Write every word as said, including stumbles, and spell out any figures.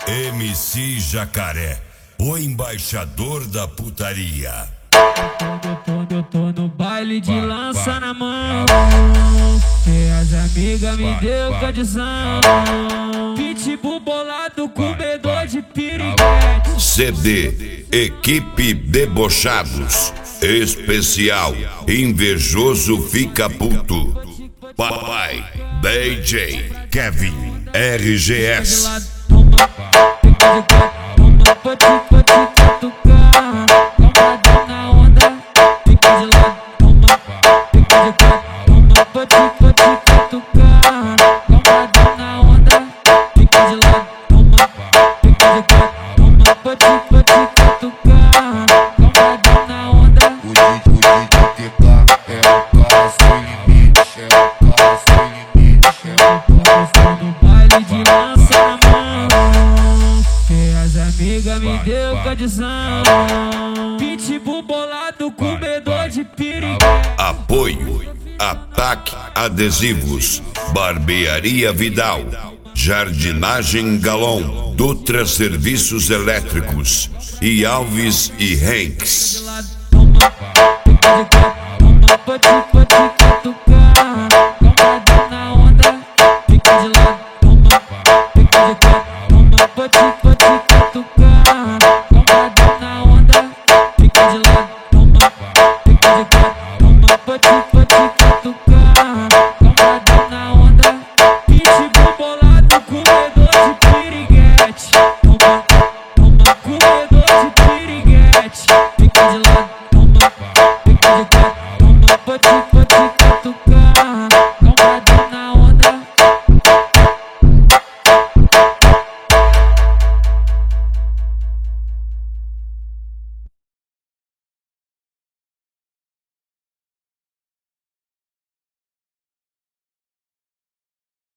M C Jacaré, o embaixador da putaria. Quando eu tô no baile de lança na mão, e as amigas me deu condição. Pitbull bolado com medo de piriguete. C D Equipe Debochados. Especial Invejoso Fica Puto. Papai D J Kevin R G S. Amiga me deu condição. Pitbull bolado com medo de piriguete. Apoio Ataque Adesivos, Barbearia Vidal, Jardinagem Galon, Dutra Serviços Elétricos e Alves e Hanks. Fica de lado, toma, fica de quatro, toma,